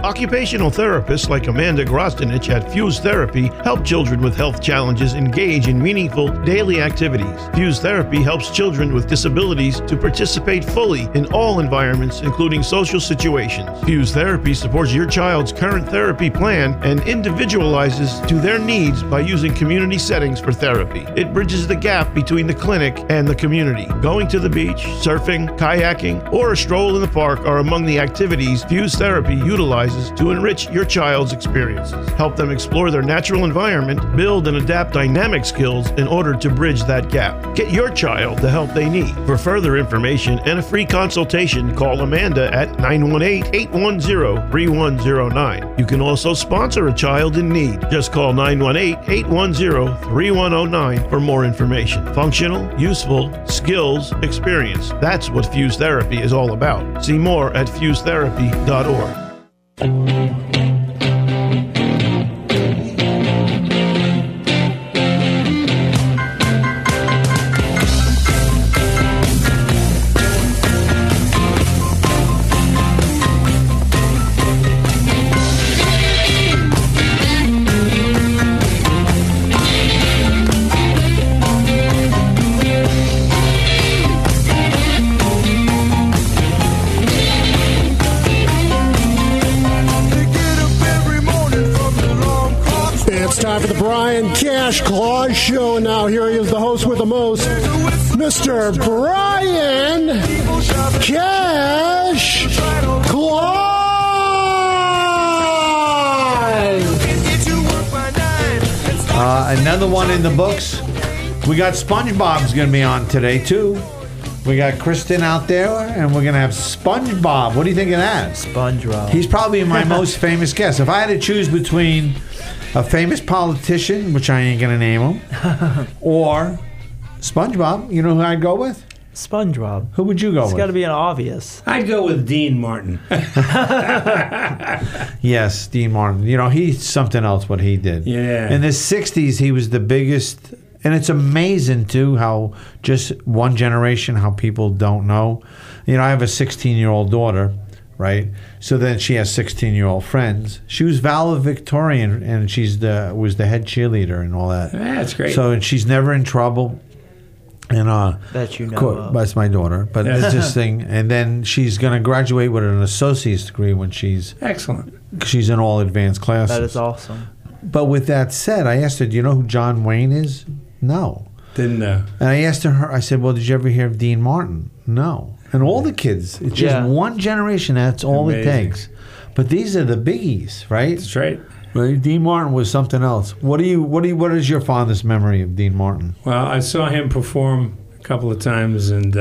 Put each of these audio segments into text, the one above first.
Occupational therapists like Amanda Grostinich at Fuse Therapy help children with health challenges engage in meaningful daily activities. Fuse Therapy helps children with disabilities to participate fully in all environments, including social situations. Fuse Therapy supports your child's current therapy plan and individualizes to their needs by using community settings for therapy. It bridges the gap between the clinic and the community. Going to the beach, surfing, kayaking, or a stroll in the park are among the activities Fuse Therapy utilizes to enrich your child's experiences. Help them explore their natural environment, build and adapt dynamic skills in order to bridge that gap. Get your child the help they need. For further information and a free consultation, call Amanda at 918-810-3109. You can also sponsor a child in need. Just call 918-810-3109 for more information. Functional, useful, skills, experience. That's what Fuse Therapy is all about. See more at fusetherapy.org. Time for the Brian Cash Claus Show. Now here he is, the host with the most, Mr. Brian Cash Claus. Another one in the books. We got SpongeBob's going to be on today too. We got Kristen out there, and we're going to have SpongeBob. What do you think of that? SpongeBob. He's probably my most famous guest. If I had to choose between a famous politician, which I ain't going to name him, or SpongeBob, you know who I'd go with? SpongeBob. Who would you go with? It's got to be an obvious. I'd go with Dean Martin. Yes, Dean Martin. You know, he's something else what he did. Yeah. In the 60s, he was the biggest. And it's amazing, too, how just one generation, how people don't know. You know, I have a 16-year-old daughter, right? So then she has 16-year-old friends. She was valedictorian, and was the head cheerleader and all that. Yeah, that's great. So and she's never in trouble. And that you know of. That's my daughter. But it's this thing. And then she's going to graduate with an associate's degree when she's in all advanced classes. That is awesome. But with that said, I asked her, do you know who John Wayne is? No. Didn't know. And I asked her, I said, well, did you ever hear of Dean Martin? No. And all the kids, it's just one generation, that's all it takes. But these are the biggies, right? That's right. Right? Dean Martin was something else. What is your fondest memory of Dean Martin? Well, I saw him perform a couple of times, and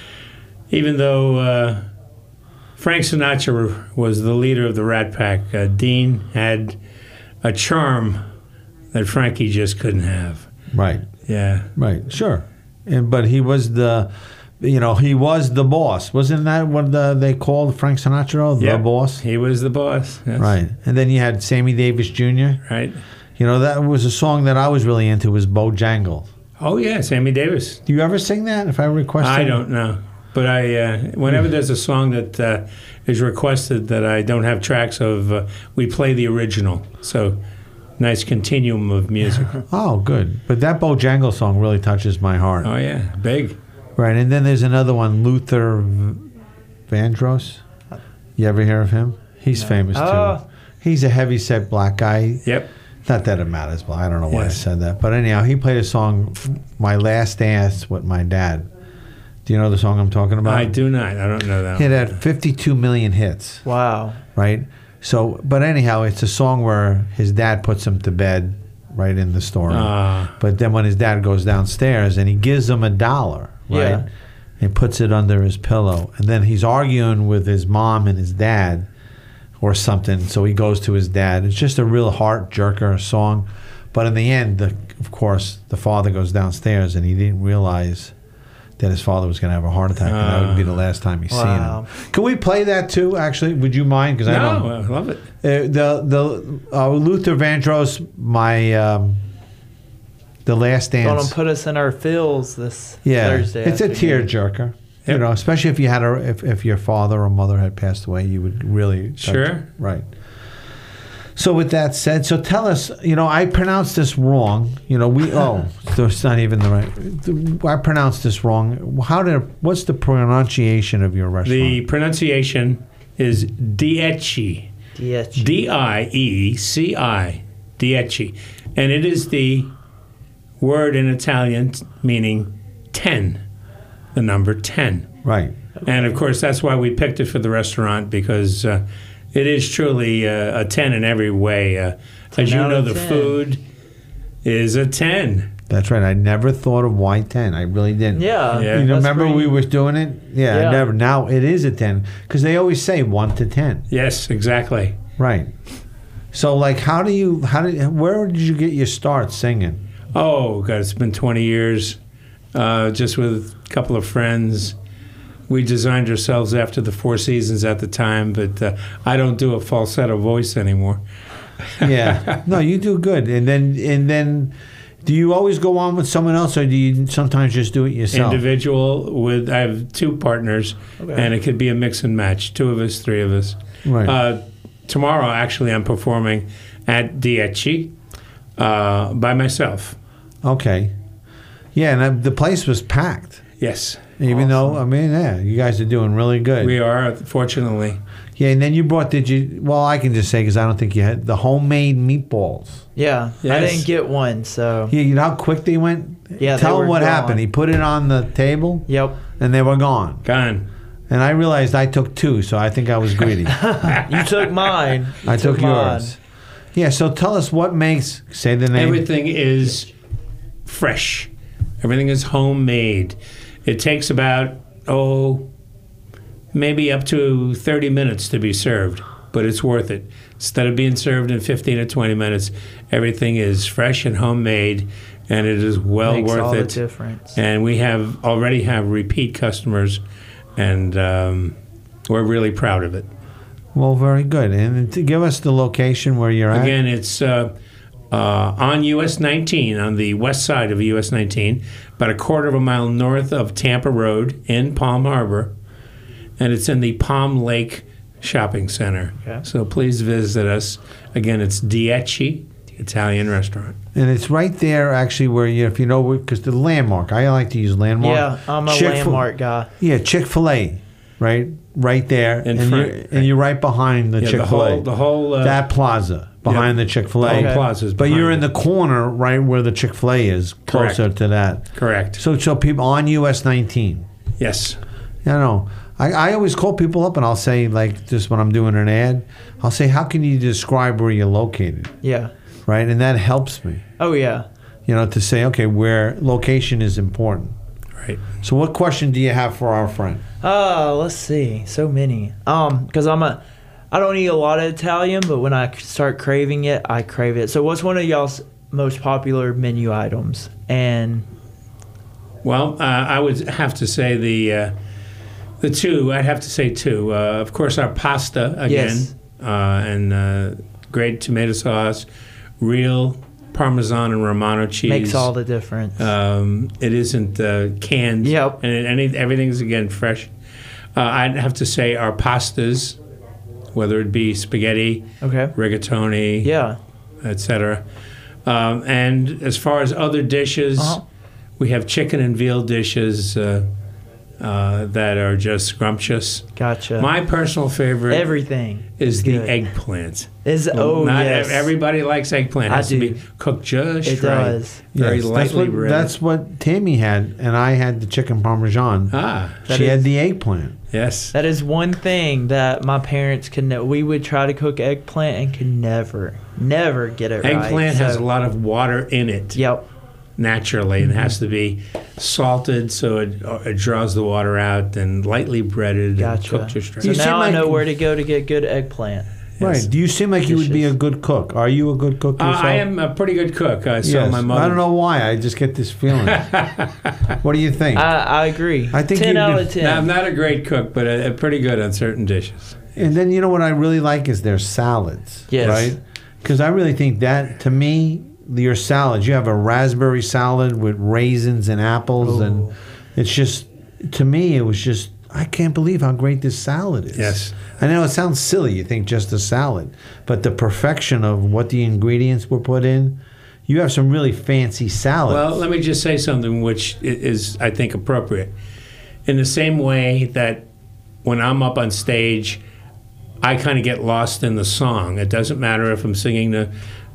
even though Frank Sinatra was the leader of the Rat Pack, Dean had a charm that Frankie just couldn't have. Right. Yeah. Right. Sure. But he was he was the boss. Wasn't that what they called Frank Sinatra? The boss? He was the boss. Yes. Right. And then you had Sammy Davis Jr. Right. You know, that was a song that I was really into, was Bojangles. Oh, yeah, Sammy Davis. Do you ever sing that if I request it? I don't know. But whenever there's a song that is requested that I don't have tracks of, we play the original. So, nice continuum of music. Oh, good. But that Bojangles song really touches my heart. Oh, yeah. Big. Right. And then there's another one, Luther Vandross. You ever hear of him? He's famous, too. He's a heavy-set black guy. Yep. Not that it matters, but I don't know why I said that. But anyhow, he played a song, My Last Dance, with my dad. Do you know the song I'm talking about? I do not. I don't know that It had 52 million hits. Wow. Right? So, but anyhow, it's a song where his dad puts him to bed right in the story. But then when his dad goes downstairs and he gives him $1, right? Yeah. He puts it under his pillow. And then he's arguing with his mom and his dad or something. So he goes to his dad. It's just a real heart-jerker song. But in the end, of course, the father goes downstairs and he didn't realize that his father was going to have a heart attack, and that would be the last time he's seen him. Can we play that too? Actually, would you mind? Because I love it. The Luther Vandross, the Last Dance. Going to put us in our feels this Thursday. It's a tearjerker. You know, especially if you had if your father or mother had passed away, you would really sure. Right. So with that said, so tell us, I pronounced this wrong. So it's not even the right. I pronounced this wrong. What's the pronunciation of your restaurant? The pronunciation is Dieci. Dieci. D-I-E-C-I. Dieci. And it is the word in Italian meaning 10, the number 10. Right. And, of course, that's why we picked it for the restaurant, because it is truly a 10 in every way. As you know, the food is a 10. That's right. I never thought of why 10. I really didn't. Yeah. Remember we were doing it? Yeah, I never. Now it is a 10 because they always say 1 to 10. Yes, exactly. Right. So, like, where did you get your start singing? Oh, God, it's been 20 years. Just with a couple of friends. We designed ourselves after the Four Seasons at the time, but I don't do a falsetto voice anymore. Yeah. No, you do good. And then do you always go on with someone else, or do you sometimes just do it yourself? Individual I have 2 partners, and it could be a mix and match. 2 of us, 3 of us. Right. Tomorrow, actually, I'm performing at Dieci by myself. Okay. Yeah, and the place was packed. Yes. Even though, you guys are doing really good. We are, fortunately. Yeah, and then you brought, I can just say, because I don't think you had, the homemade meatballs. Yeah, yes. I didn't get one, so. Yeah, you know how quick they went? Yeah, Tell them what gone. happened. He put it on the table. Yep. And they were gone. Gone. And I realized I took 2, so I think I was greedy. You took mine. I took yours. Yeah, so tell us what makes, say the name. Everything is fresh. Everything is homemade. It takes about, maybe up to 30 minutes to be served, but it's worth it. Instead of being served in 15 or 20 minutes, everything is fresh and homemade, and it is well Makes worth all it. the difference. And we already have repeat customers, and we're really proud of it. Well, very good. And to give us the location where you're at. Again, it's on US 19, on the west side of US 19, about a quarter of a mile north of Tampa Road in Palm Harbor, and it's in the Palm Lake Shopping Center. Okay. So please visit us. Again, it's Dieci, the Italian restaurant. And it's right there, actually, where because the landmark. I like to use landmark. Yeah, I'm a landmark guy. Yeah, Chick-fil-A, right there, In and front. you're right behind the Chick-fil-A. The whole that plaza behind the Chick-fil-A. The whole plaza is but you're in behind the corner right where the Chick-fil-A is, closer to that. Correct. So people on US 19. Yes. I always call people up and I'll say, like, just when I'm doing an ad, I'll say, how can you describe where you're located? Yeah. Right? And that helps me. Oh, yeah. To say, okay, where location is important. Right. So what question do you have for our friend? Let's see. So many. Because I don't eat a lot of Italian, but when I start craving it, I crave it. So what's one of y'all's most popular menu items? And well, I would have to say the 2. I'd have to say 2. Of course, our pasta again, yes. And great tomato sauce, real Parmesan and Romano cheese makes all the difference. It isn't canned. Yep. And everything's again fresh. I'd have to say our pastas, whether it be spaghetti, rigatoni, etc. And as far as other dishes, we have chicken and veal dishes that are just scrumptious. Gotcha. My personal favorite is the eggplant. Yes. Everybody likes eggplant. It has to be cooked just right. It does. Very lightly breaded. That's what Tammy had, and I had the chicken parmesan. She had the eggplant. Yes. That is one thing that my parents we would try to cook eggplant and could never get it right. Eggplant has a lot of water in it. Yep. Naturally, it has to be salted so it draws the water out, and lightly breaded and cooked just right. So now I know where to go to get good eggplant. Right. Do you seem like you would be a good cook? Are you a good cook yourself? I am a pretty good cook. I saw my mother. I don't know why. I just get this feeling. What do you think? I agree. I think 10 out of 10. Now, I'm not a great cook, but pretty good on certain dishes. And then what I really like is their salads. Yes. Right? Because I really think that, to me, your salads, you have a raspberry salad with raisins and apples, and it's just, to me, it was just, I can't believe how great this salad is. Yes. I know it sounds silly. You think just a salad, but the perfection of what the ingredients were put in. You have some really fancy salads. Well, let me just say something which is, I think, appropriate. In the same way that when I'm up on stage, I kind of get lost in the song. It doesn't matter if I'm singing to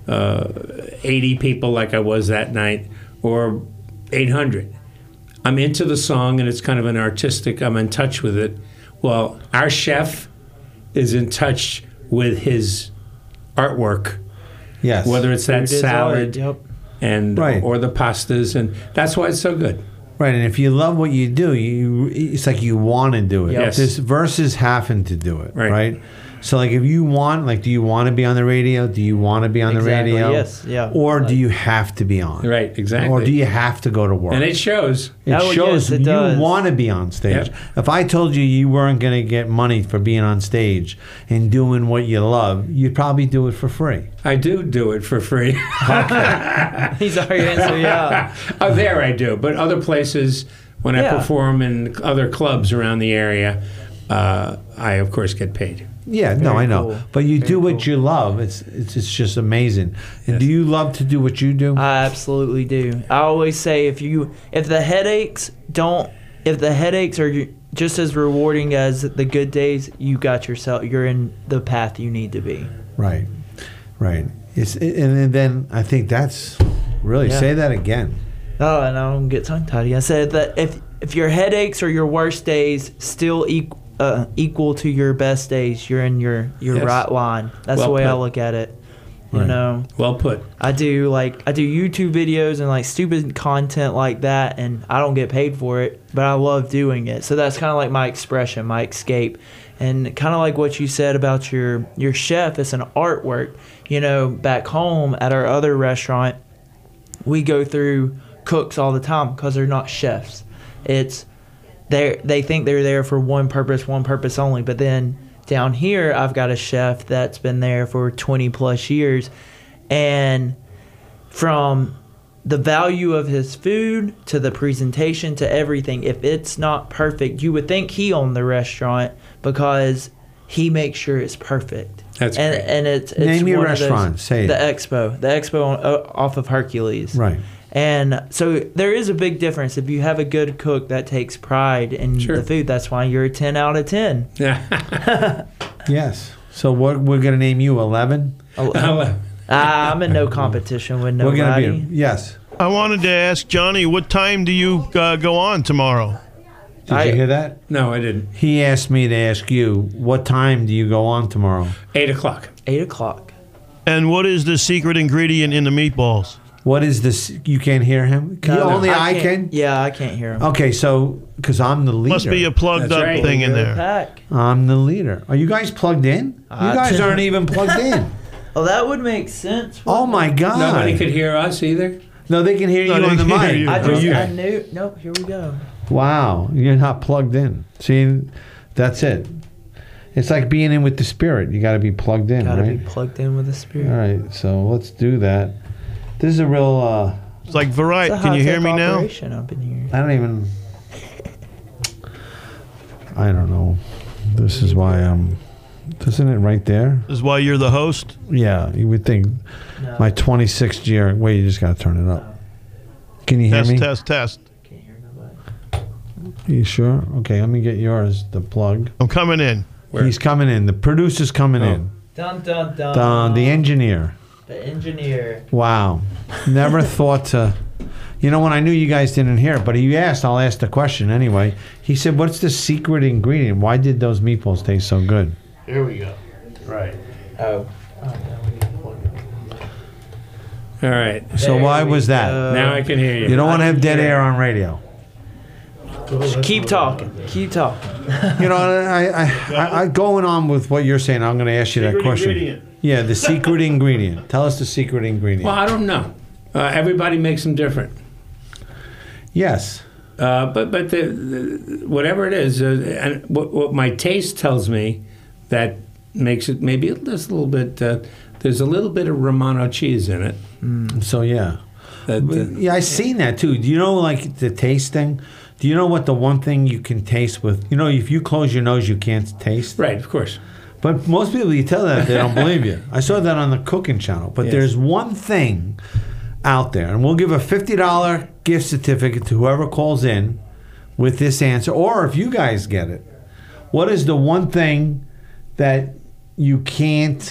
80 people like I was that night or 800. I'm into the song, and it's kind of an artistic, I'm in touch with it. Well, our chef is in touch with his artwork. yes. Whether it's that Food is salad art, yep. and Right. or the pastas, and that's why it's so good. Right, and if you love what you do, it's like you want to do it. Yep. Yes. This versus having to do it, Right. right? So, like, if you want, like, do you want to be on the radio? Do you want to be on Exactly, the radio? yes, yeah. Or do Like- you have to be on? Right, exactly. Or do you have to go to work? And it shows. It Oh, shows yes, it you does. want to be on stage. Yep. If I told you you weren't going to get money for being on stage and doing what you love, you'd probably do it for free. I do it for free. He's already answered, yeah. Oh, there I do. But other places, when I Yeah. perform in other clubs around the area, I, of course, get paid. Yeah, no, Very I know. cool. But you Very do what cool. you love. It's just amazing. And do you love to do what you do? I absolutely do. I always say if the headaches are just as rewarding as the good days, you're in the path you need to be. Right, right. And then I think that's really, Yeah. say that again. Oh, and I don't get tongue tied. I said that if your headaches or your worst days still equal to your best days, you're in your Yes. right line. That's Well the way I put. look at it. You Right. know, Well put. I do YouTube videos and like stupid content like that, and I don't get paid for it, but I love doing it. So that's kind of like my expression, my escape, and kind of like what you said about your chef. It's an artwork. You know, back home at our other restaurant, we go through cooks all the time because they're not chefs. It's they think they're there for one purpose only, but then down here, I've got a chef that's been there for 20 plus years. And from the value of his food to the presentation to everything, if it's not perfect, you would think he owned the restaurant because he makes sure it's perfect. That's and, great. And it's Name your one of those- restaurant. Say it. The Expo off of Hercules. Right. And so there is a big difference. If you have a good cook that takes pride in Sure. the food, that's why you're a 10 out of 10. Yes. So what we're going to name you 11? I'm in no competition with We're nobody. going to be yes. I wanted to ask Johnny, what time do you go on tomorrow? Did you hear that? No, I didn't. He asked me to ask you, what time do you go on tomorrow? 8 o'clock. 8 o'clock. And what is the secret ingredient in the meatballs? What is this? You can't hear him? Only I can? Yeah, I can't hear him. Okay, so, because I'm the leader. Must be a plugged That's up right. thing in You're a there. pack. I'm the leader. Are you guys plugged in? You guys aren't even plugged in. Oh, that would make sense. Oh my God. Nobody could hear us either. No, they can hear you No, they on the can hear mic. you. I knew. Nope, here we go. Wow, you're not plugged in. See, that's it. It's like being in with the spirit. You got to be plugged in, Gotta right? be plugged in with the spirit. All right, so let's do that. This is a real. It's like variety. It's a Can you hear high-tech me now? operation up in here. I don't even. I don't know. This is why Isn't it right there? This is why you're the host? Yeah, you would think. No. My 26th year. Wait, you just got to turn it up. Can you hear Test, me? test. Can't hear nobody. You sure? Okay, let me get yours. The plug. I'm coming in. Where? He's coming in. The producer's coming in. Dun dun dun. The engineer. The engineer. Wow. Never thought to. You know, when I knew you guys didn't hear it, but he asked, I'll ask the question anyway. He said, what's the secret ingredient? Why did those meatballs taste so good? Here we go. Right. Oh. All right. So There why we was that? go. Now I can hear you. You don't want to have dead air on radio. Keep talking. Keep talking. You know, I going on with what you're saying, I'm going to ask you that Secret question. ingredient. Yeah, the secret ingredient. Tell us the secret ingredient. Well, I don't know. Everybody makes them different. Yes. But the whatever it is, and what my taste tells me that makes it maybe there's a little bit there's a little bit of Romano cheese in it. So, yeah. That, Yeah, I seen that too. Do you know, like the taste thing? Do you know what the one thing you can taste with? You know, if you close your nose, you can't taste. Right, of course. But most people, you tell that, they don't believe you. I saw that on the cooking channel. But Yes. there's one thing out there, and we'll give a $50 gift certificate to whoever calls in with this answer, or if you guys get it. What is the one thing that you can't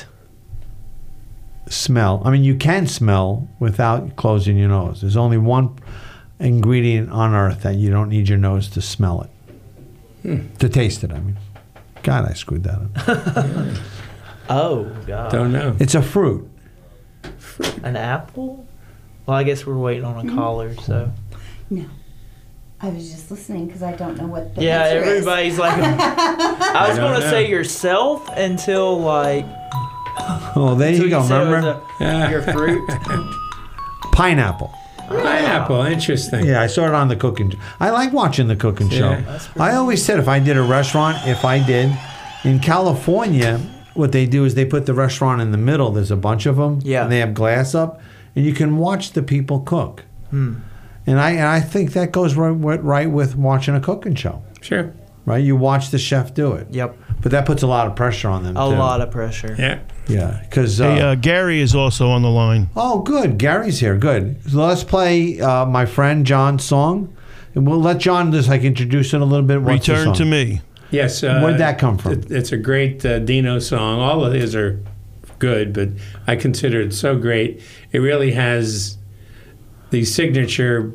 smell? I mean, you can smell without closing your nose. There's only one ingredient on earth that you don't need your nose to smell it. To taste it, I mean. God, I screwed that up. Oh, God. Don't know. It's a fruit. An apple? Well, I guess we're waiting on a caller, so. No. I was just listening because I don't know what the Yeah, answer is. everybody's like, I was don't going to know. say yourself until, like, Oh, there you go. said it was Remember? your fruit. Pineapple. Pineapple, interesting. Yeah, I saw it on the cooking. I like watching the cooking show. Yeah. I always said if I did a restaurant, in California, what they do is they put the restaurant in the middle. There's a bunch of them. Yeah. And they have glass up, and you can watch the people cook. And I think that goes right with watching a cooking show. Sure. Right? You watch the chef do it. Yep. But that puts a lot of pressure on them, A too. lot of pressure. Yeah. Yeah. Because... Hey, Gary is also on the line. Oh, good. Gary's here. Good. So let's play my friend John's song. And we'll let John just introduce it a little bit. What's the Return song? to Me. Yes. Where'd that come from? It's a great Dino song. All of his are good, but I consider it so great. It really has the signature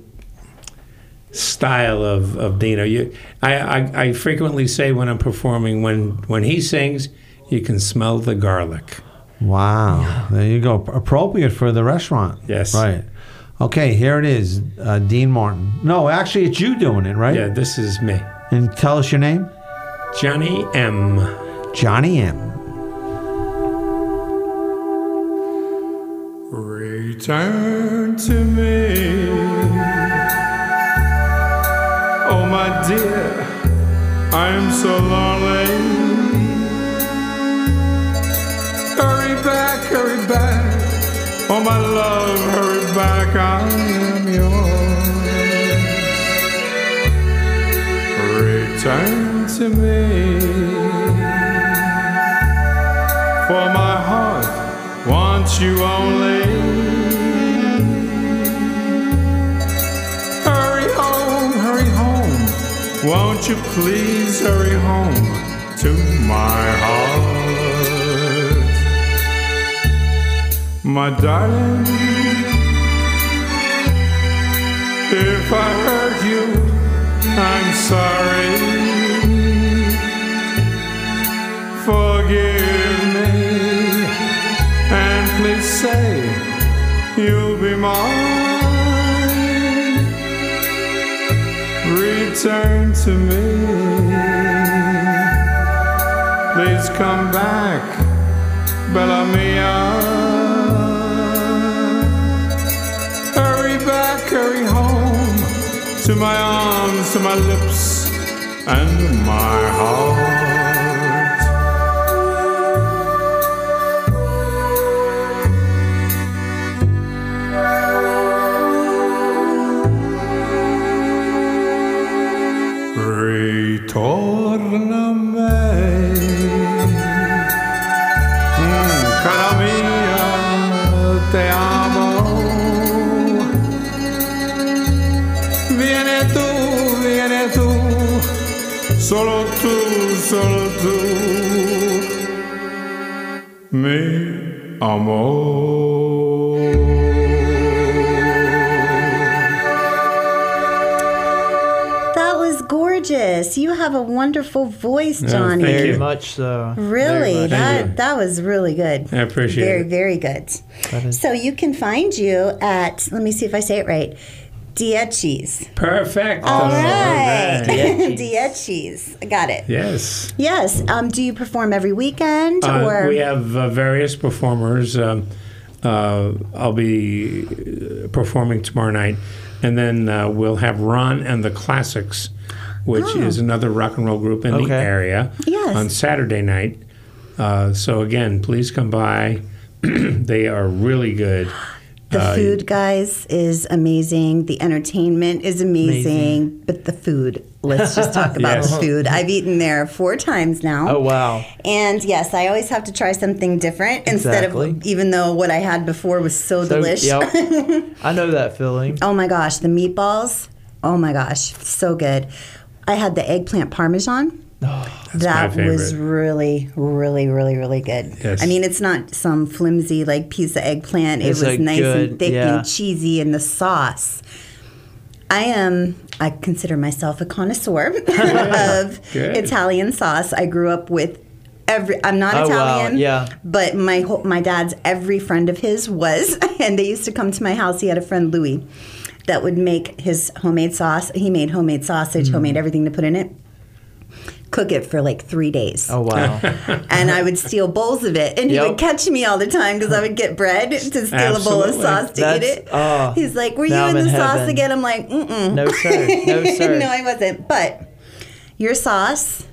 style of Dino. I frequently say when I'm performing, when he sings, you can smell the garlic. Wow. There you go. Appropriate for the restaurant. Yes. Right. Okay, here it is. Dean Martin. No, actually, it's you doing it, right? Yeah, this is me. And tell us your name. Johnny M. Johnny M. Return to me, oh my dear, I'm so lonely. Hurry back, oh my love, hurry back, I am yours. Return to me, for my heart wants you only. Hurry home, won't you please hurry home to my heart. My darling, if I hurt you, I'm sorry. Forgive me, and please say you'll be mine. Return to me. Please come back, Bella Mia. Hurry home to my arms, to my lips, and my heart. Ritorname, cara mia, te amo. Viene tu, solo tu, mi amor. That was gorgeous. You have a wonderful voice, Johnny. thank Very you. much so. Really, Thank you. that was really good. I appreciate very, it. very good. That is- So you can find you at, let me see if I say it right, Dietschy's. Perfect. All right. Dietschy's. Dietschy's. Got it. Yes. Yes. Do you perform every weekend or? We have various performers. I'll be performing tomorrow night. And then we'll have Ron and the Classics, which is another rock and roll group in the Okay. area, Yes. on Saturday night. So again, please come by. They are really good. The food, guys, is amazing. The entertainment is amazing. But the food, let's just talk about Yes. the food. I've eaten there 4 times now. Oh, wow. And yes, I always have to try something different instead Exactly. of, even though what I had before was so delish. Yep. I know that feeling. Oh my gosh, the meatballs. Oh my gosh, so good. I had the eggplant parmesan. That my was favorite. really, really, really, really good. Yes. I mean, it's not some flimsy like piece of eggplant. It's it was a nice good- and thick yeah. and cheesy, and the sauce. I consider myself a connoisseur of Good. Italian sauce. I grew up with I'm not Oh, wow, Italian, yeah. but my dad's every friend of his was, and they used to come to my house. He had a friend, Louis, that would make his homemade sauce. He made homemade sausage, homemade everything to put in it. Cook it for like 3 days. Oh, wow. And I would steal bowls of it. And he Yep. would catch me all the time because I would get bread to steal a bowl of Absolutely. sauce to That's- eat it. oh, He's like, were you now in I'm the in sauce heaven. again? I'm like, mm-mm. No, sir. No, sir. No, I wasn't. But your sauce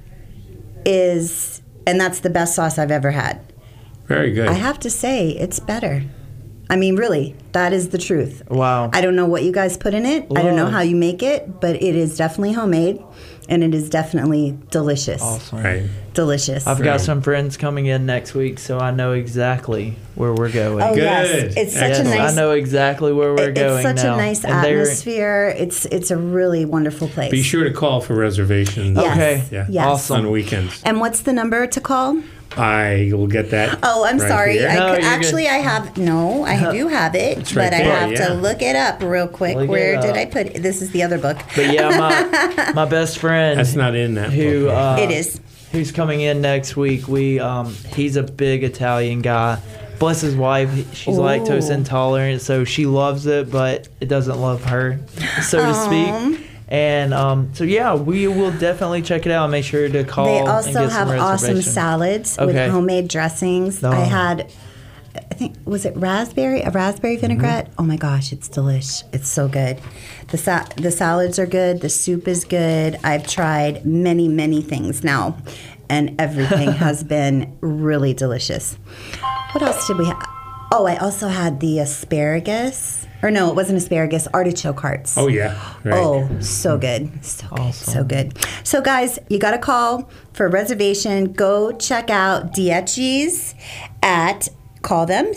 is, and that's the best sauce I've ever had. Very good. I have to say, it's better. I mean, really, that is the truth. Wow. I don't know what you guys put in it. I don't know Love. how you make it, but it is definitely homemade, and it is definitely delicious. Awesome. Right. Delicious. I've got some friends coming in next week, so I know exactly where we're going. Oh Good. yes, it's such Yes, a nice. I know exactly where we're going It's such now. a nice And they're- atmosphere. It's a really wonderful place. Be sure to call for reservations. Yes. Okay. Yeah. Yes. Awesome. On weekends. And what's the number to call? I will get that. Oh, I'm right sorry. here. No, you're Actually, I do have it, It's but right I there, have yeah. to look it up real quick. Look it Where did up. I put it? This is the other book. But yeah, my best friend That's not in that who book. It is. who's coming in next week. He's a big Italian guy. Bless his wife. She's Ooh. lactose intolerant, so she loves it, but it doesn't love her, so to speak. And so yeah, we will definitely check it out. Make sure to call. They and also get some have awesome reservations. salads with Okay. homemade dressings. Oh. I had, I think, was it a raspberry vinaigrette? Mm-hmm. Oh my gosh, it's delish. It's so good. The salads are good. The soup is good. I've tried many things now, and everything has been really delicious. What else did we have? Oh, I also had the asparagus. Or no, it wasn't asparagus, artichoke hearts. Oh, yeah. Right. Oh, so good. So good. So good. So, guys, you got to call for a reservation. Go check out Dietchi's call them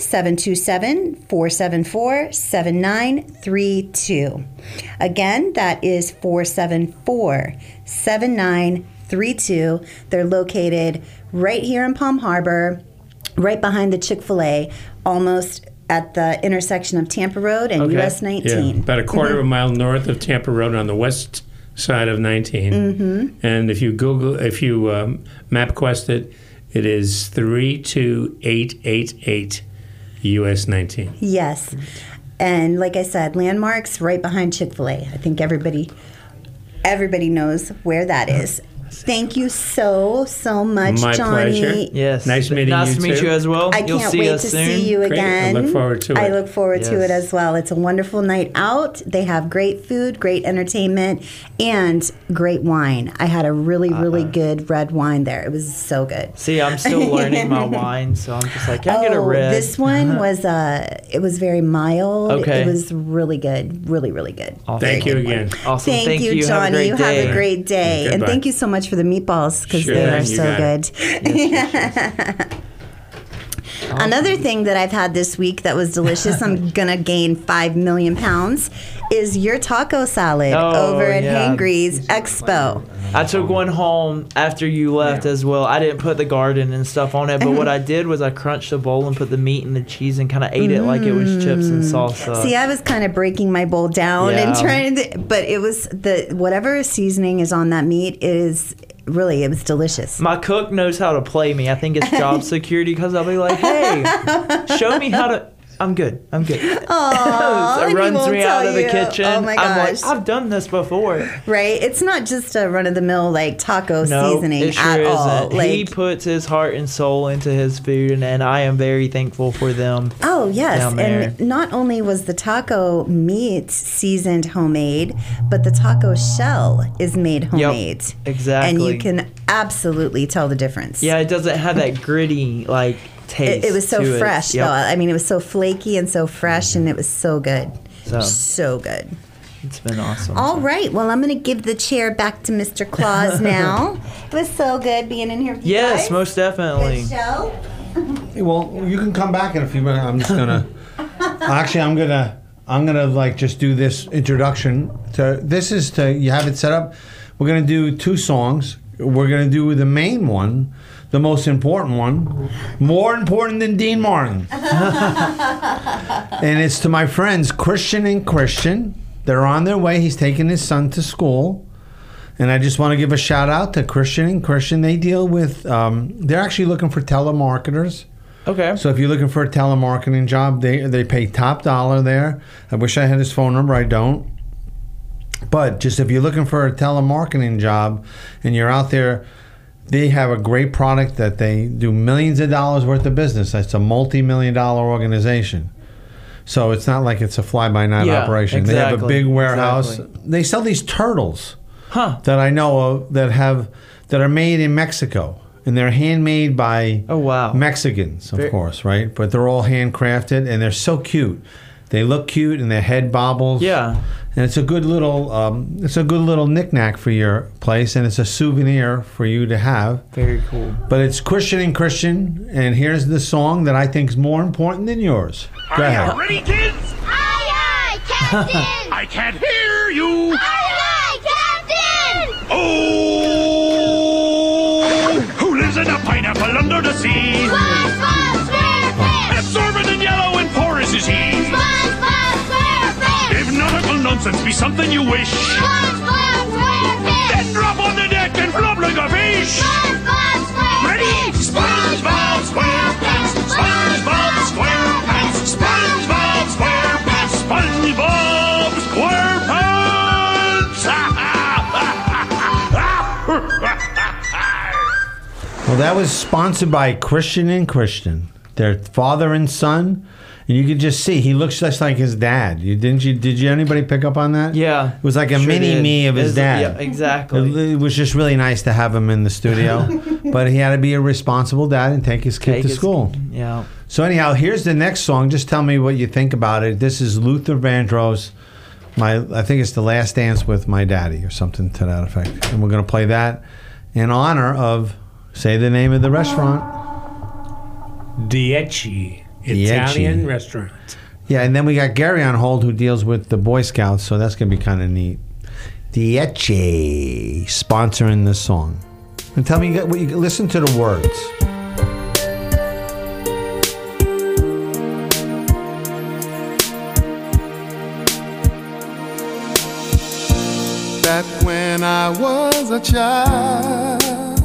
727-474-7932. Again, that is 474-7932. They're located right here in Palm Harbor, right behind the Chick-fil-A, almost at the intersection of Tampa Road and Okay. US 19. Yeah, about a quarter of a mile north of Tampa Road on the west side of 19. Mm-hmm. And if you MapQuest it, it is 32888 US 19. Yes. And like I said, landmarks right behind Chick-fil-A. I think everybody knows where that is. Thank you so much, My Johnny. pleasure. Yes. Nice meeting Nice you to meet too. you as well. I You'll can't see wait us to soon. see you Great. I again. look forward to it. I look forward to Yes. it as well. It's a wonderful night out. They have great food, great entertainment, and great wine. I had a really good red wine there. It was so good. See, I'm still learning my wine, so I'm just like, can I get a red? This one was it was very mild. Okay. It was really good. Really good. Awesome. Thank you again. Awesome. Thank you, Have a Johnny. great You day. have a great day. And Goodbye. thank you so much for the meatballs because Sure, they are you so got good. Another thing that I've had this week that was delicious, I'm going to gain 5 million pounds, is your taco salad Oh, over at yeah. Hangry's Expo. I took one home after you left as well. I didn't put the garden and stuff on it, but what I did was I crunched the bowl and put the meat and the cheese and kind of ate it like it was chips and salsa. See, I was kind of breaking my bowl down and Yeah. trying to, but it was whatever seasoning is on that meat is really, it was delicious. My cook knows how to play me. I think it's job security because I'll be like, hey, show me how to. I'm good. Aww, So it and he runs won't me out tell of the you. kitchen. Oh my I'm gosh. like, I've done this before. Right? It's not just a run-of-the-mill like taco No, seasoning it sure at all. isn't. He puts his heart and soul into his food, and I am very thankful for them. Oh, yes. down there. And not only was the taco meat seasoned homemade, but the taco shell is made homemade. exactly. And you can absolutely tell the difference. Yeah, it doesn't have that gritty like taste. It was so to fresh, it. Yep. though. I mean, it was so flaky and so fresh, and it was so good. So good. It's been awesome. All right. Well, I'm going to give the chair back to Mr. Claus now. It was so good being in here with you Yes, guys. most definitely. Good show. Well, you can come back in a few minutes. I'm just gonna. Actually, I'm gonna like just do this introduction. You have it set up. We're gonna do 2 songs. We're gonna do the main one, the most important one, more important than Dean Martin. And it's to my friends Christian and Christian. They're on their way. He's taking his son to school. And I just want to give a shout out to Christian and Christian. They deal with, they're actually looking for telemarketers. Okay. So if you're looking for a telemarketing job, they pay top dollar there. I wish I had his phone number. I don't. But just if you're looking for a telemarketing job and you're out there, they have a great product that they do millions of dollars worth of business. It's a multi-million-dollar organization. So it's not like it's a fly-by-night operation. Exactly, They have a big warehouse. exactly. They sell these turtles Huh. that I know of that are made in Mexico. And they're handmade by Oh, wow. Mexicans, of course, right? But they're all handcrafted, and they're so cute. They look cute, and their head bobbles. Yeah. And it's a good little knick-knack for your place, and it's a souvenir for you to have. Very cool. But it's Christian and Christian, and here's the song that I think is more important than yours. Go ahead. Are you ready, kids? Aye, aye, Captain! I can't hear you. Aye, aye, Captain! Oh! Who lives in a pineapple under the sea? SpongeBob SquarePants! Absorbent and yellow and porous is he. SpongeBob SquarePants! If nautical nonsense be something you wish, SpongeBob SquarePants! then drop on the deck and flop like a fish. SpongeBob SquarePants! Ready? SpongeBob SquarePants. SpongeBob SquarePants. SpongeBob SquarePants. SpongeBob SquarePants. Well, that was sponsored by Christian and Christian. They're father and son. And you could just see he looks just like his dad. Did you anybody pick up on that? Yeah. It was like a Sure mini did. me of his dad. Yeah, exactly. It was just really nice to have him in the studio. But he had to be a responsible dad and take his kid to school. Yeah. So anyhow, here's the next song. Just tell me what you think about it. This is Luther Vandross. I think it's The Last Dance with My Daddy or something to that effect. And we're going to play that in honor of, say the name of the restaurant. Dieci. Dieci. Italian restaurant. Yeah, and then we got Gary on hold who deals with the Boy Scouts, so that's going to be kind of neat. Dieci sponsoring this song. And tell me what you listen to the words. Back when I was a child,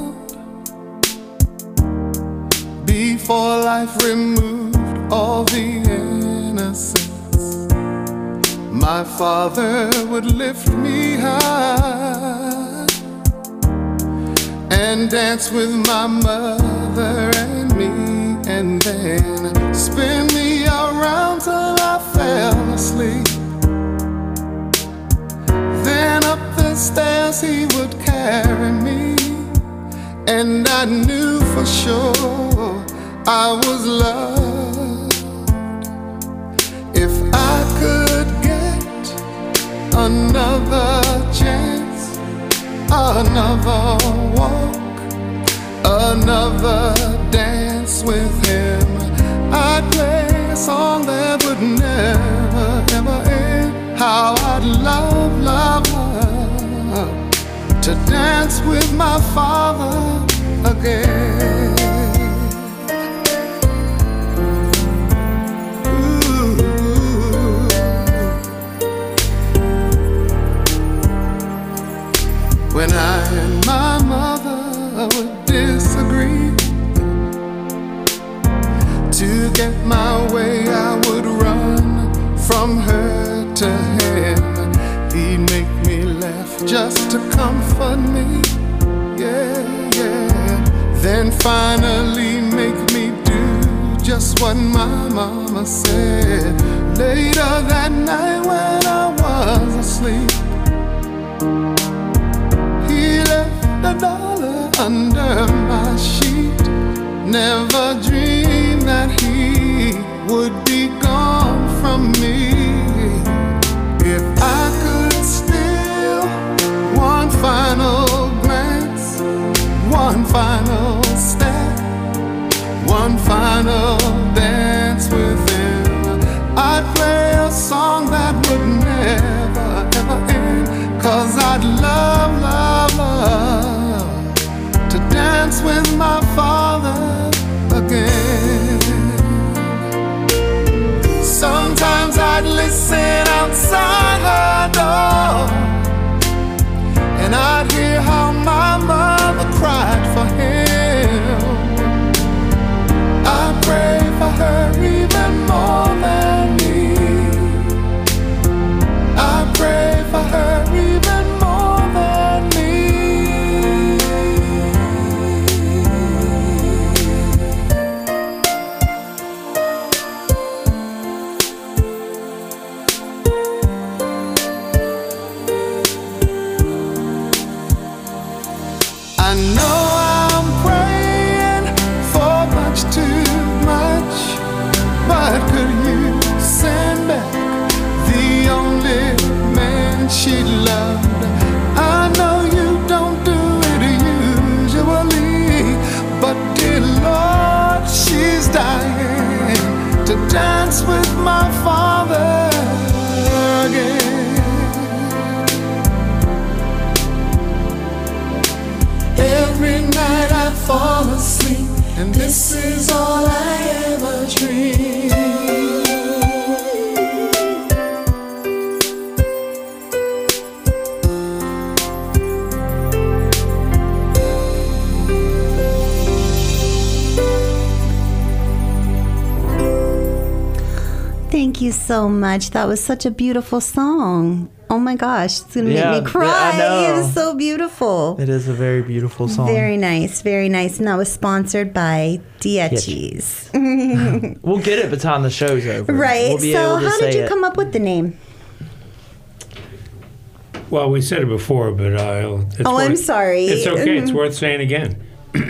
before life removed all the innocence, my father would lift me high and dance with my mother and me, and then spin me around till I fell asleep. Then up the stairs he would carry me, and I knew for sure I was loved. If I could get another chance, another walk, another dance with him, I'd play a song that would never, ever end. How I'd love, love, love to dance with my father again. When I and my mother would disagree, to get my way I would run from her to him. He'd make me laugh just to comfort me, yeah, yeah. Then finally make me do just what my mama said. Later that night when I was asleep, $1 under my sheet, never dreamed that he would be gone from me. If I could steal one final glance, one final step, one final dance with him, I'd play a song that would never, ever end. 'Cause I'd love, love, love to dance with my father again. Sometimes I'd listen outside her door, and I'd hear how my mother cried for him. I pray for her even more than me. I pray for her even more than me. I know I'm praying for much too much, but could you send back the only man she loved? I know you don't do it usually, but dear Lord, she's dying to dance with my father again. Every night I fall asleep, and this is all I ever dream. Thank you so much. That was such a beautiful song. Oh my gosh, it's gonna make me cry. I know. It was so beautiful. It is a very beautiful song. Very nice, very nice. And that was sponsored by Dietschy's. We'll get it by the time the show's over. Right. We'll be So able to how say did you it. come up with the name? Well, we said it before, but it's I'm sorry. It's okay. It's worth saying again.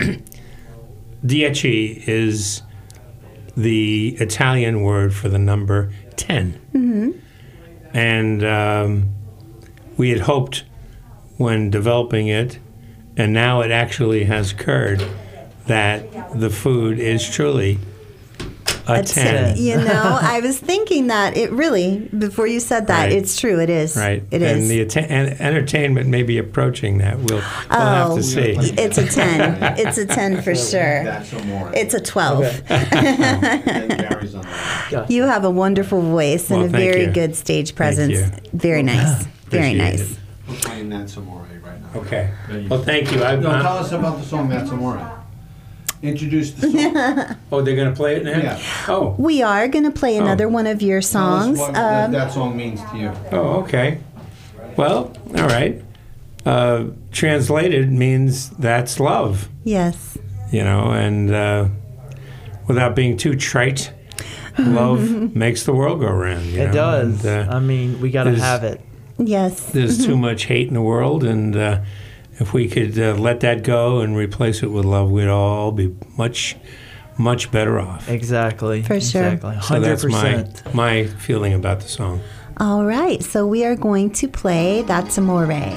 Dieci is the Italian word for the number 10. Mm-hmm. And we had hoped when developing it, and now it actually has occurred, that the food is truly a 10. You know, I was thinking that it really, before you said that, Right. it's true. It is. Right. It and is. the entertainment may be approaching that. We'll have to see. It's a 10. It's a 10 for sure. It's a 12. You have a wonderful voice and Well, a thank very you. good stage presence. you. Very nice. Very Appreciate nice. it. We're playing That's Amore right now. Okay. Well, thank you. No, tell us about the song That's Amore. Introduce the song. Oh, they're going to play it now? Yeah. Oh. We are going to play another one of your Tell us songs. what that song means to you. Oh, okay. Well, all right. Translated means that's love, Yes. you know, and without being too trite, love makes the world go round. You It know? does. And, I mean, we got to there's- have it. Yes. there's too much hate in the world, and if we could let that go and replace it with love, we'd all be much, much better off. Exactly. For sure. Exactly. 100%. So that's my feeling about the song. All right. So we are going to play That's Amore. Where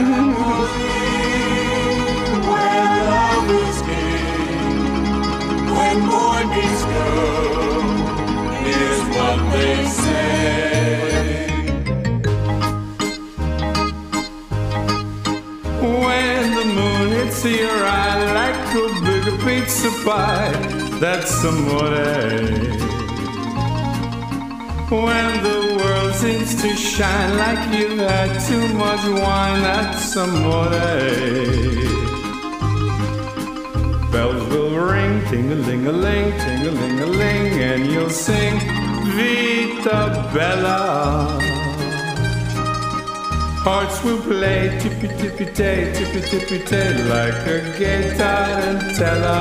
love is king, when boy meets girl, here's what they say. When the moon hits your eye like a big pizza pie, that's amore. When the world seems to shine like you've had too much wine, that's amore. Bells will ring, ting-a-ling-a-ling, ting-a-ling-a-ling, and you'll sing Vita Bella. Hearts will play tippy-tippy-tay, like a gay tarantella.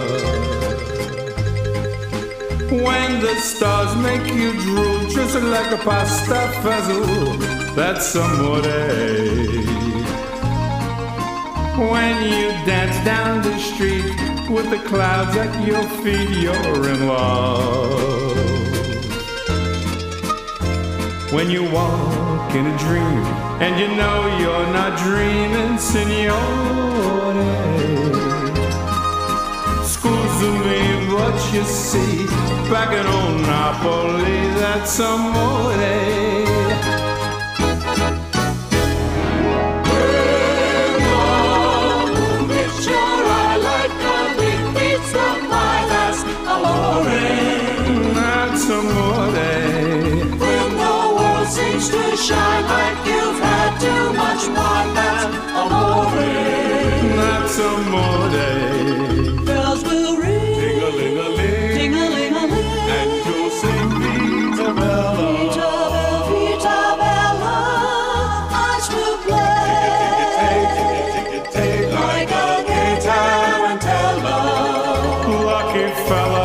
When the stars make you drool, just like a pasta fazool, that's amore. When you dance down the street with the clouds at your feet, you're in love. When you walk in a dream and you know you're not dreaming, signore. Scusa me, what you see back in old Napoli, that's amore. Seems to shine like you've had too much wine. That's amore. That's amore. Bells will ring, ding-a-ling-a-ling, ding-a-ling-a-ling, and you'll sing Vita Bella. Vita Bella, Vita Bella. Hearts will play like a gay tarantella. Lucky fella.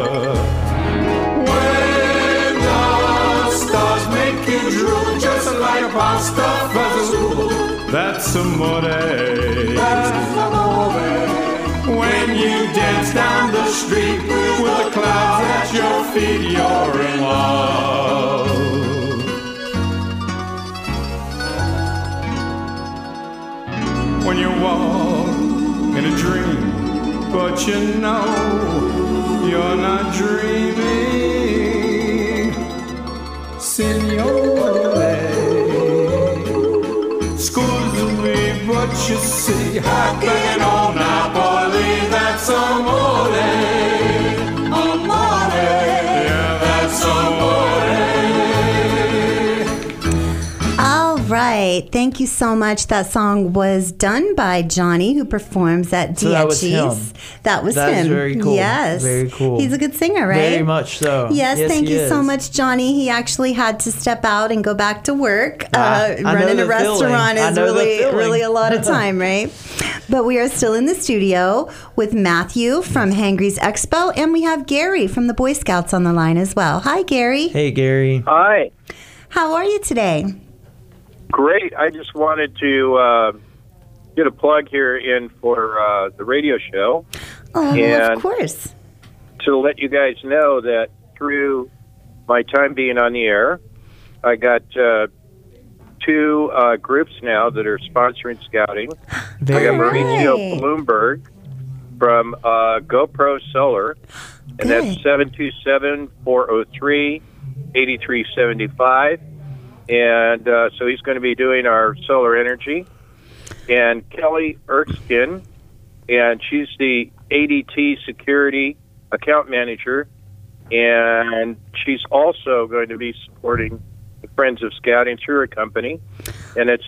Pasta fazool, that's amore. That's amore. When you dance down the street with the clouds at your feet, you're in love. When you walk in a dream, but you know you're not dreaming, signore. Scusa me, but you see, happening on Napoli, that's amore. Amore. Yeah, that's amore. All right. Thank you so much. That song was done by Johnny, who performs at So that was him. That was That's him. very cool. Yes. Very cool. He's a good singer, right? Very much so. Yes, thank he you so is. much, Johnny. He actually had to step out and go back to work. I know Running a the feeling. restaurant I is know the really, feeling. really a lot of time, right? But we are still in the studio with Matthew from Hangry's Expo, and we have Gary from the Boy Scouts on the line as well. Hi, Gary. Hey, Gary. Hi. How are you today? Great. I just wanted to get a plug here in for the radio show. Oh, And of course. to let you guys know that through my time being on the air, I got two groups now that are sponsoring scouting. I got Mauricio Bloomberg from GoPro Solar, and that's 727-403-8375. And so he's going to be doing our solar energy. And Kelly Erskine, and she's the ADT Security Account Manager, and she's also going to be supporting the Friends of Scouting through her company. And it's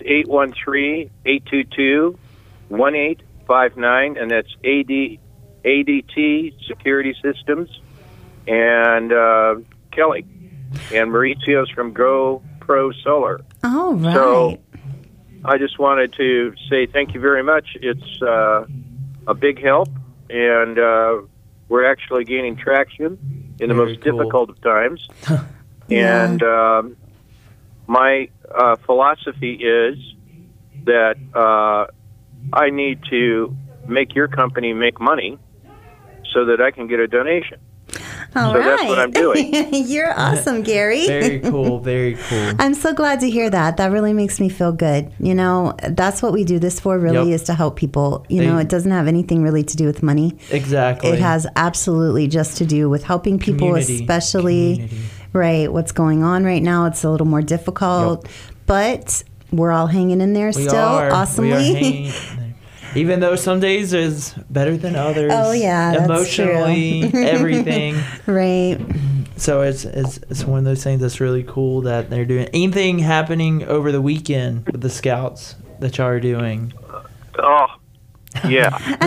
813-822-1859, and that's ADT Security Systems. And Kelly. And Mauricio's from GoPro Solar. Oh, right. So I just wanted to say thank you very much. It's a big help, and we're actually gaining traction in the most difficult of times. And my philosophy is that I need to make your company make money so that I can get a donation. All so right. that's what I'm doing. You're awesome, Gary. Very cool. Very cool. I'm so glad to hear that. That really makes me feel good. You know, that's what we do this for, really, Yep. is to help people. You know, it doesn't have anything really to do with money. Exactly. It has absolutely just to do with helping people, Community. especially, right, what's going on right now. It's a little more difficult, but we're all hanging in there We still, are. awesomely. We are hanging in there. Even though some days is better than others. Oh, yeah, that's emotionally, true. everything. Right. So it's one of those things that's really cool that they're doing. Anything happening over the weekend with the Scouts that y'all are doing? Oh, yeah.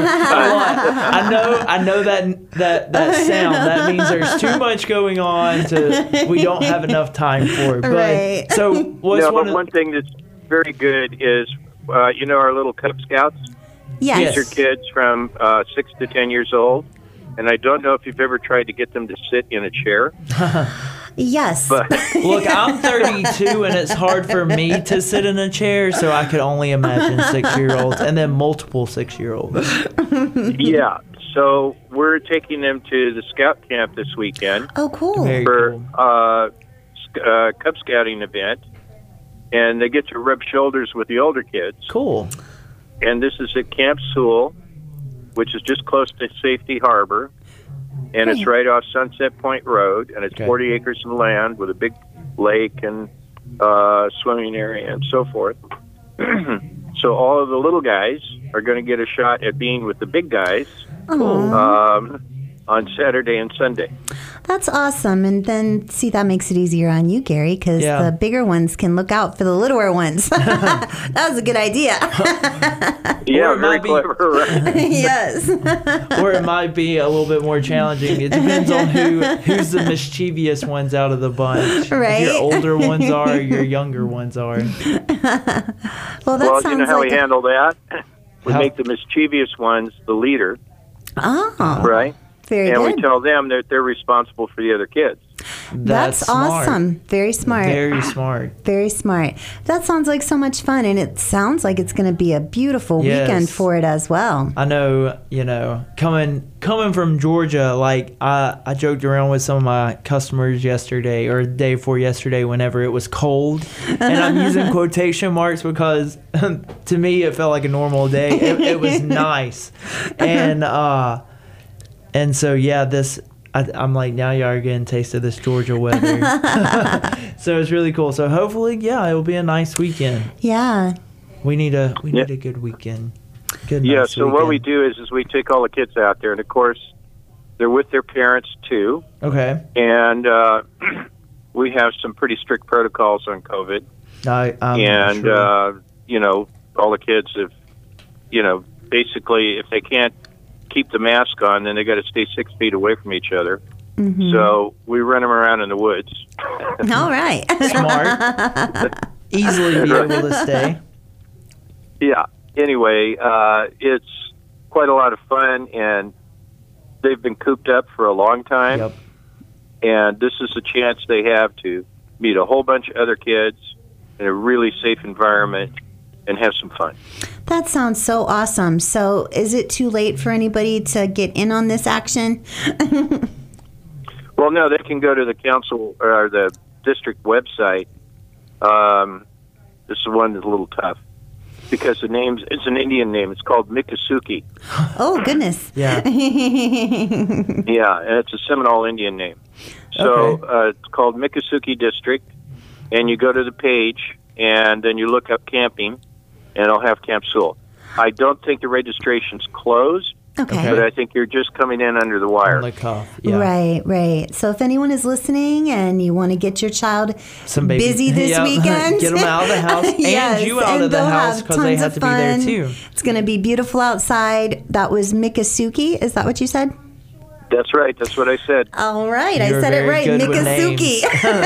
I know that sound. That means there's too much going on. We don't have enough time for it. But, Right. So what's one thing that's very good is, you know, our little Cub Scouts. Yes. These are kids from 6 to 10 years old, and I don't know if you've ever tried to get them to sit in a chair. Yes. But Look, I'm 32, and it's hard for me to sit in a chair, so I could only imagine 6-year-olds and then multiple 6-year-olds. yeah, So we're taking them to the scout camp this weekend. Oh, cool. For Cub Scouting event. And they get to rub shoulders with the older kids. Cool. And this is at Camp Sewell, which is just close to Safety Harbor. And it's right off Sunset Point Road. And it's 40 acres of land with a big lake and swimming area and so forth. So all of the little guys are going to get a shot at being with the big guys on Saturday and Sunday. That's awesome. And then, see, that makes it easier on you, Gary, because the bigger ones can look out for the littler ones. That was a good idea. Yeah, very clever, right? Yes. Or it might be a little bit more challenging. It depends on who's the mischievous ones out of the bunch. Right. If your older ones are, or your younger ones are. Well, you know how we handle that? We make the mischievous ones the leader. Oh. Right? Very and good. we tell them that they're responsible for the other kids. That's awesome. Very smart. Very smart. Very smart. That sounds like so much fun, and it sounds like it's going to be a beautiful weekend for it as well. I know, coming from Georgia, like I joked around with some of my customers yesterday or the day before yesterday whenever it was cold. And I'm using quotation marks because to me it felt like a normal day. It was nice. And so, I'm like, now you are getting a taste of this Georgia weather. So it's really cool. So hopefully, it'll be a nice weekend. Yeah. We need a good weekend. Good nice so weekend. What we do is we take all the kids out there, and of course, they're with their parents too. Okay. And we have some pretty strict protocols on COVID. All the kids have, basically, if they can't keep the mask on, then they got to stay 6 feet away from each other. Mm-hmm. So we run them around in the woods. All right. Smart. Easily be able to stay. Yeah. Anyway, it's quite a lot of fun, and they've been cooped up for a long time. Yep. And this is a chance they have to meet a whole bunch of other kids in a really safe environment and have some fun. That sounds so awesome. So is it too late for anybody to get in on this action? Well, no, they can go to the council or the district website. This one is a little tough because it's an Indian name. It's called Miccosukee. Oh, goodness. Yeah. Yeah, and it's a Seminole Indian name. So it's called Miccosukee District, and you go to the page, and then you look up camping, and it'll have Camp Sewell. I don't think the registration's closed, but I think you're just coming in under the wire. On the cuff, yeah. Right. So if anyone is listening and you want to get your child busy this weekend, get them out of the house and you out of the house because they have to be there too. It's going to be beautiful outside. That was Miccosukee. Is that what you said? That's right. That's what I said. All right. I said it right. Miccosukee.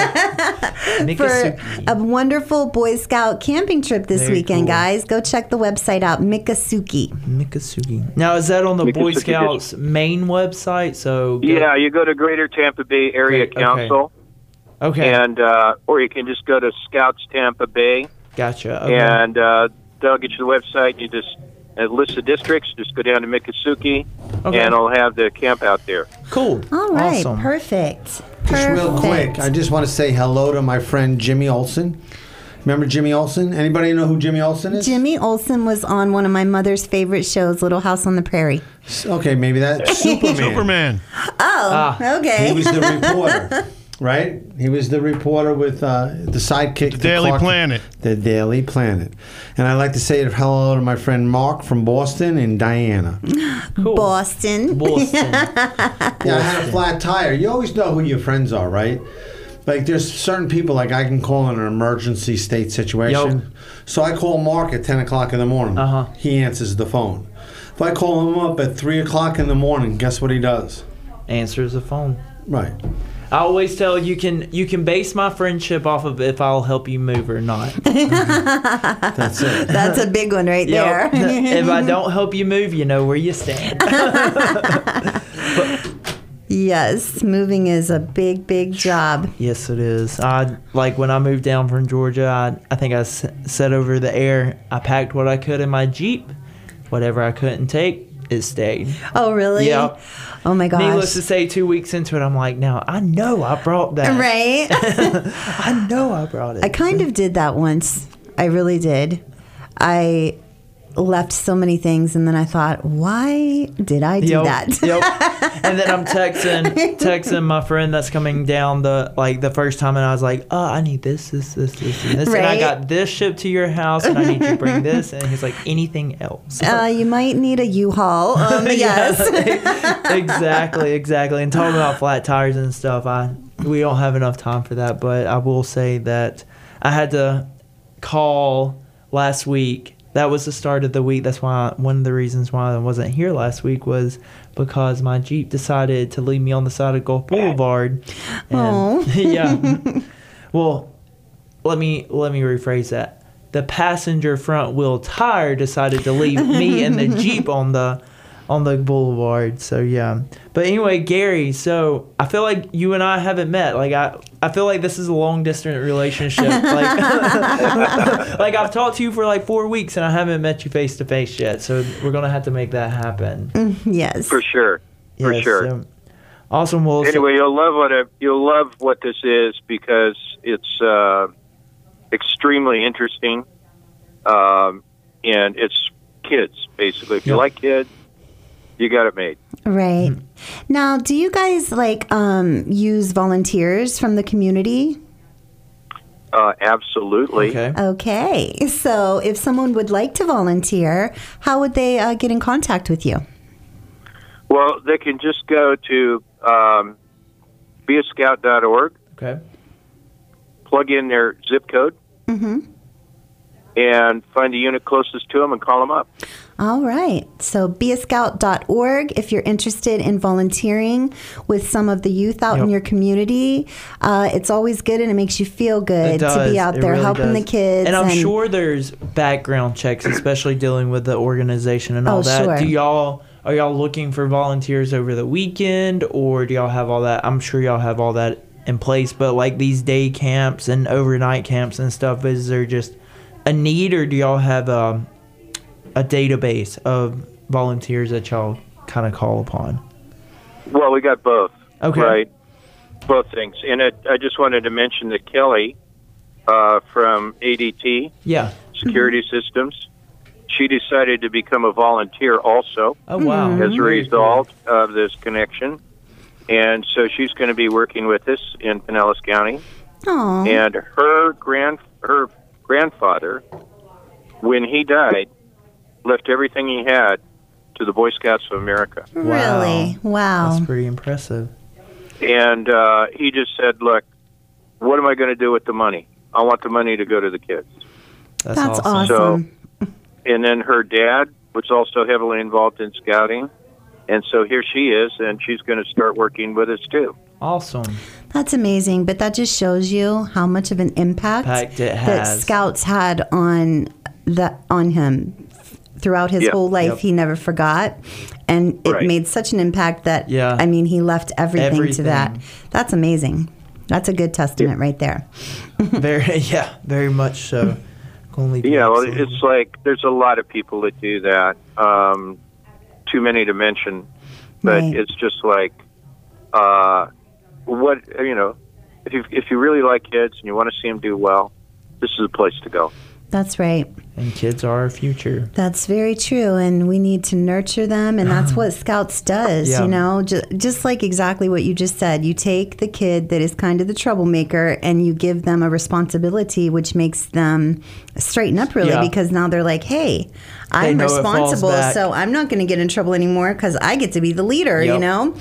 For a wonderful Boy Scout camping trip this weekend, guys. Go check the website out, Miccosukee. Now, is that on the Boy Scouts main website? So yeah, you go to Greater Tampa Bay Area Council. Okay. And or you can just go to Scouts Tampa Bay. Gotcha. Okay. And they'll get you the website. You just list of districts. Just go down to Miccosukee, and I'll have the camp out there. Cool. All right. Awesome. Perfect. Just real quick, I just want to say hello to my friend Jimmy Olsen. Remember Jimmy Olsen? Anybody know who Jimmy Olsen is? Jimmy Olsen was on one of my mother's favorite shows, Little House on the Prairie. Okay, maybe that's Superman. Oh, okay. He was the reporter. Right? He was the reporter with the sidekick. The Daily Planet. The Daily Planet. And I'd like to say hello to my friend Mark from Boston and Diana. Cool. Boston. Yeah, I had a flat tire. You always know who your friends are, right? Like, there's certain people, like, I can call in an emergency state situation. Yep. So I call Mark at 10 o'clock in the morning. He answers the phone. If I call him up at 3 o'clock in the morning, guess what he does? Answers the phone. Right. I always tell you can base my friendship off of if I'll help you move or not. That's it. That's a big one right there. If I don't help you move, you know where you stand. Yes, moving is a big, big job. Yes, it is. Like when I moved down from Georgia, I think I said over the air, I packed what I could in my Jeep, whatever I couldn't take, it stayed. Oh, really? Yep. Oh, my gosh. Needless to say, 2 weeks into it, I'm like, now, I know I brought that. Right? I know I brought it. I kind of did that once. I really did. I left so many things, and then I thought, why did I do that? Yep. And then I'm texting my friend that's coming down the first time, and I was like, oh, I need this, and this. Right? And I got this shipped to your house, and I need you to bring this. And he's like, anything else? You might need a U-Haul. Yes. Exactly. And talking about flat tires and stuff, we don't have enough time for that, but I will say that I had to call last week. That was the start of the week. That's why one of the reasons why I wasn't here last week was because my Jeep decided to leave me on the side of Gulf Boulevard. Oh. Yeah. Well, let me rephrase that. The passenger front wheel tire decided to leave me and the Jeep on the boulevard. So yeah. But anyway, Gary, so I feel like you and I haven't met. Like I feel like this is a long distance relationship. Like like I've talked to you for like 4 weeks and I haven't met you face to face yet. So we're gonna have to make that happen. Yes. For sure. Yes, so, awesome. Well, anyway, you'll love what this is because it's extremely interesting, and it's kids basically. If you like kids, you got it made. Right. Now, do you guys use volunteers from the community? Absolutely. Okay. So if someone would like to volunteer, how would they get in contact with you? Well, they can just go to beascout.org. Okay. Plug in their zip code. Mm-hmm. And find the unit closest to them and call them up. All right. So beascout.org if you're interested in volunteering with some of the youth out in your community. It's always good and it makes you feel good to be out there really helping the kids. And I'm sure there's background checks, especially dealing with the organization and all that. Sure. Are y'all looking for volunteers over the weekend, or do y'all have all that? I'm sure y'all have all that in place, but like these day camps and overnight camps and stuff, is there just a need, or do y'all have a database of volunteers that y'all kind of call upon? Well, we got both. Okay. Right? Both things. And I just wanted to mention that Kelly from ADT Security Systems, she decided to become a volunteer also. Oh, wow. As a result of this connection. And so she's going to be working with us in Pinellas County. Aww. And her grandfather, when he died, left everything he had to the Boy Scouts of America. Really? Wow. That's pretty impressive. And he just said, look, what am I going to do with the money? I want the money to go to the kids. That's awesome. So, and then her dad was also heavily involved in scouting. And so here she is, and she's going to start working with us too. Awesome. That's amazing, but that just shows you how much of an impact that Scouts had on him throughout his whole life. He never forgot, and it made such an impact that I mean, he left everything to that. That's amazing. That's a good testament right there. Very much so. Well, it's like there's a lot of people that do that. Too many to mention, but it's just like, if you really like kids and you want to see them do well, this is a place to go. That's right. And kids are our future. That's very true, and we need to nurture them, and that's what Scouts does, you know, just like exactly what you just said. You take the kid that is kind of the troublemaker and you give them a responsibility, which makes them straighten up really, because now they're like, hey, I'm responsible, so I'm not going to get in trouble anymore because I get to be the leader, you know?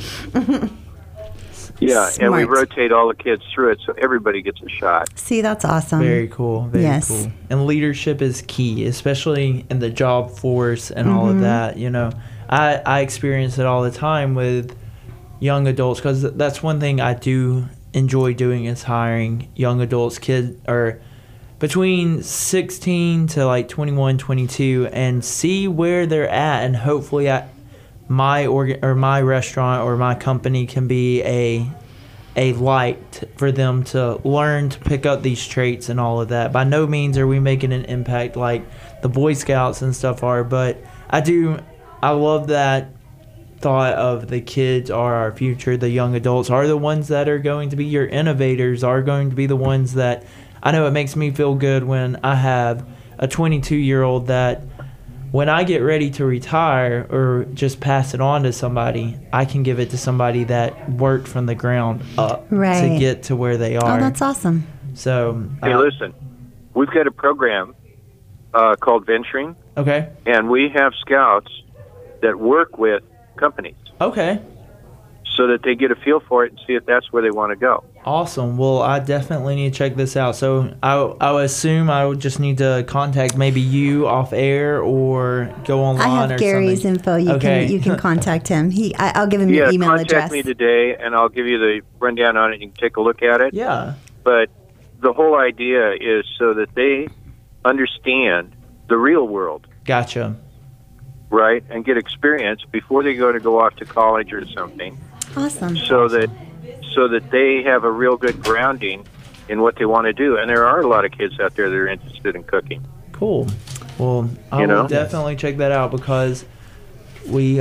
Yeah, and we rotate all the kids through it so everybody gets a shot. See, that's awesome. Very cool. Very cool. And leadership is key, especially in the job force and all of that. You know, I experience it all the time with young adults because that's one thing I do enjoy doing is hiring young adults, kids, or between 16 to like 21, 22, and see where they're at, and hopefully my restaurant or my company can be a light for them to learn to pick up these traits and all of that. By no means are we making an impact like the Boy Scouts and stuff are, but I do I love that thought of the kids are our future. The young adults are the ones that are going to be your innovators, are going to be the ones that, I know it makes me feel good when I have a 22-year-old that when I get ready to retire or just pass it on to somebody, I can give it to somebody that worked from the ground up Right. to get to where they are. Oh, that's awesome. So, Hey, listen, we've got a program called Venturing, okay. and we have scouts that work with companies Okay. so that they get a feel for it and see if that's where they want to go. Awesome. Well, I definitely need to check this out. So I would assume I would just need to contact maybe you off air or go online I have or Gary's something. info. You Okay. can contact him. I'll give him your email contact address. me today, and I'll give you the rundown on it, and you can take a look at it. Yeah. But the whole idea is so that they understand the real world, Gotcha. right, and get experience before they go off to college or something, Awesome. so that they have a real good grounding in what they want to do. And there are a lot of kids out there that are interested in cooking. Cool. Well, I will definitely check that out because we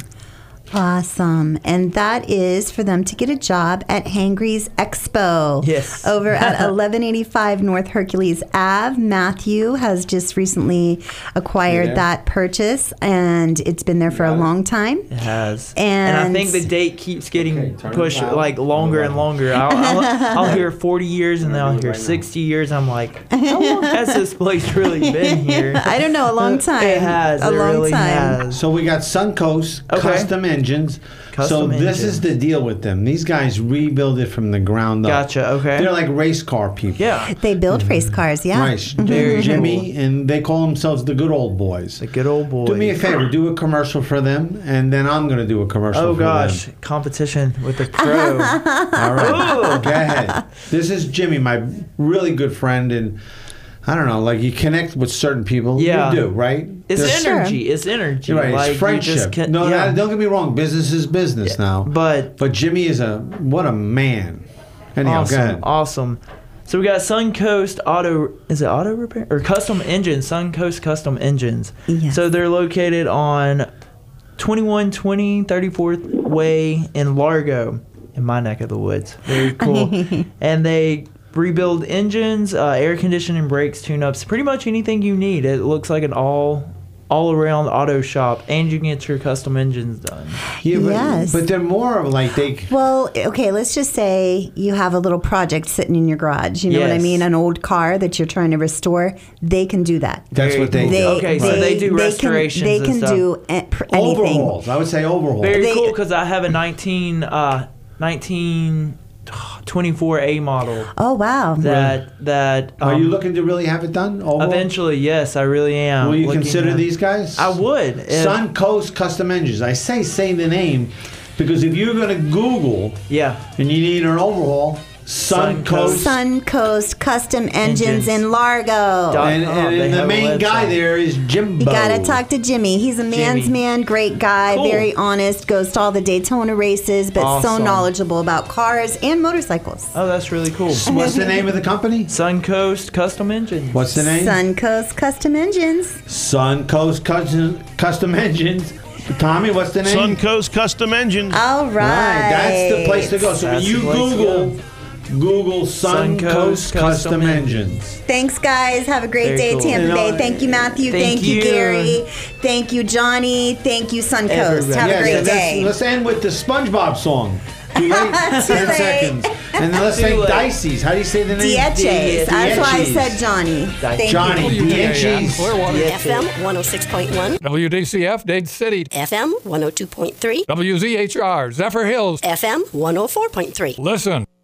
Awesome. And that is for them to get a job at Hangry's Expo. Yes. Over at 1185 North Hercules Ave. Matthew has just recently acquired that purchase, and it's been there for a long time. It has. And I think the date keeps getting pushed like longer and longer. I'll hear 40 years and then I'll hear 60 years. I'm like, how long has this place really been here? I don't know, a long time. It has. A it long really time. has. So we got Suncoast Custom Engines. Custom This is the deal with them. These guys rebuild it from the ground up. Gotcha, okay. They're like race car people. Yeah. They build race cars, yeah. Right. Very Jimmy, and they call themselves the good old boys. The good old boys. Do me a favor, do a commercial for them, and then I'm going to do a commercial Oh for gosh, them. competition with the pro. All right. Go ahead. This is Jimmy, my really good friend, and I don't know, like you connect with certain people. Yeah. You do, right? It's There's- energy. It's energy. You're right. Like, you It's friendship. just can't- No, yeah. don't get me wrong. Business is business now. But Jimmy is what a man. Anyhow, go ahead. Awesome. So we got Suncoast Auto. Is it auto repair or custom engines? Suncoast Custom Engines. Yes. So they're located on 2120 34th Way in Largo, in my neck of the woods. Very cool. And they rebuild engines, air conditioning, brakes, tune-ups, pretty much anything you need. It looks like an all-around auto shop, and you can get your custom engines done. Yeah, but, Yes. but they're more of like they. Well, okay, let's just say you have a little project sitting in your garage. You know what I Yes. mean? An old car that you're trying to restore. They can do that. That's what they do. Okay, so they do restorations They and can stuff. do anything. Overhauls. I would say overhauls. Very cool, because I have a 1924A model. Oh wow! That Are you looking to really have it done? Overhaul? Eventually, yes, I really am. Will you looking consider at- these guys? I would. If- Suncoast Custom Engines. I say the name because if you're going to Google Yeah. and you need an overhaul, Suncoast. Suncoast Custom Engines in Largo. And the main guy there is Jimbo. You gotta talk to Jimmy. He's a man's Jimmy. man, great guy, Cool. very honest, goes to all the Daytona races, but so Awesome. knowledgeable about cars and motorcycles. Oh, that's really cool. What's the name of the company? Suncoast Custom Engines. What's the name? Suncoast Custom Engines. Suncoast Custom Engines. Tommy, what's the name? Suncoast Custom Engines. All right. That's the place to go. So when That's you the place to Google Suncoast Custom Engines. Thanks, guys. Have a great Very day, cool. Tampa You know, Bay. Thank you, Matthew. thank Thank you, you. Gary. Thank you, Johnny. Thank you, Suncoast. Everybody. Have a Yes, great and day. let's end with the SpongeBob song. Too late. 10 Too late. seconds. And then let's Too say late. Dicey's. How do you say the name? Dieches. That's why I Dieches. said Johnny. Thank Johnny, you. Dieches. FM 106.1. WDCF, Dade City. FM 102.3. WZHR, Zephyr Hills. FM 104.3. Listen.